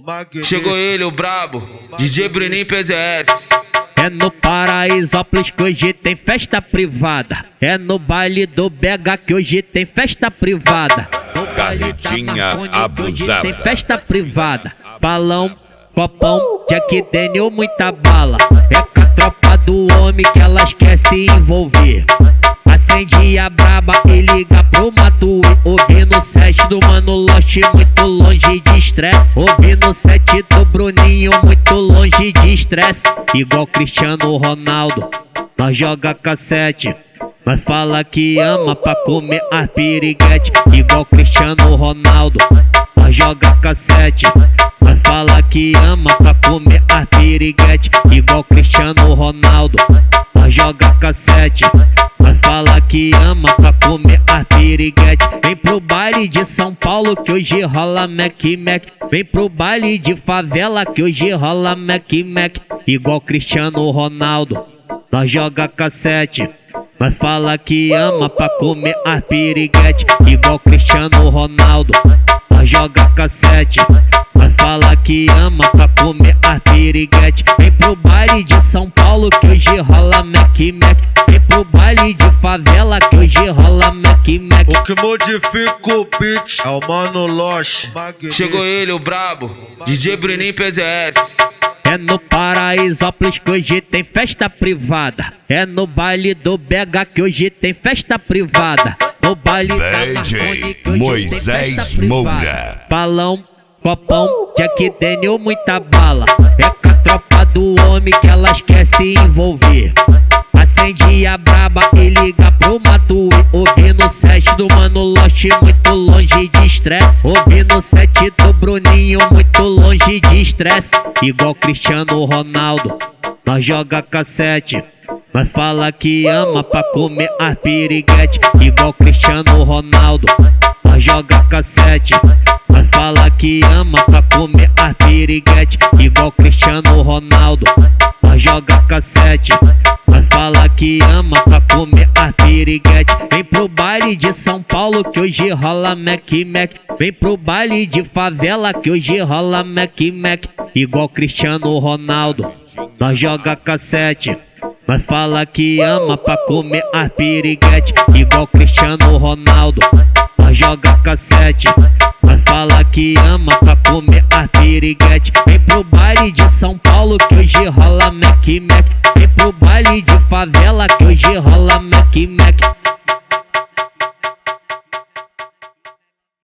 Chegou ele, o brabo, DJ Bruninho PZS. É no Paraisópolis que hoje tem festa privada. É no baile do BH que hoje tem festa privada. No baile da Marconi que hoje tem festa privada. Balão, copão, Jack Daniel, muita bala. É com a tropa do homem que elas quer se envolver. Acende a braba e liga pro Matuê. Ouvindo o set do Mano Lost, muito longe de estresse. Ouvindo o set do Bruninho, muito longe de estresse. Igual Cristiano Ronaldo, nós joga cassete. Nós fala que ama pra comer as piriguete. Igual Cristiano Ronaldo, nós joga cassete. Nós fala que ama pra comer as piriguete. Igual Cristiano Ronaldo, nós joga cassete. Nós fala que ama pra comer as piriguete. Vem pro baile de São Paulo que hoje rola Mac Mac. Vem pro baile de favela que hoje rola Mac Mac. Igual Cristiano Ronaldo, nós joga cassete. Nós fala que ama pra comer as piriguete. Igual Cristiano Ronaldo, nós joga cassete. Nós fala que ama pra comer as piriguete. Vem pro baile de São Paulo que hoje rola Mac Mac. Vem pro baile de favela que hoje rola Mac Mac. O que modifica o beat é o Mano Lost. Chegou ele, o brabo, DJ Bruninho PZS. É no Paraisópolis que hoje tem festa privada. É no baile do BH que hoje tem festa privada. No baile da Marconi que hoje Moisés tem festa privada. Moura. Balão, copão, Jack Daniel, muita bala. É com a tropa do homem que elas quer se envolver. Acende a braba e liga pro Matuê. Ouvindo o set do Mano Lost, muito longe de estresse. Ouvindo o set do Bruninho, muito longe de estresse. Igual Cristiano Ronaldo, nós joga cassete. Nós fala que ama pra comer as piriguete. Igual Cristiano Ronaldo, nós joga cassete. Nós fala que ama pra comer as piriguete. Igual Cristiano Ronaldo, nós joga cassete. Nós fala que ama pra comer as piriguete. Vem pro baile de São Paulo que hoje rola Mac Mac. Vem pro baile de favela que hoje rola Mac Mac. Igual Cristiano Ronaldo, nós joga cassete. Nós fala que ama pra comer as piriguete. Igual Cristiano Ronaldo, nós joga cassete. Nós fala que ama pra comer as piriguete. Vem pro baile de São Paulo que hoje rola Mac Mac. Vem pro baile de favela que hoje rola Mac Mac.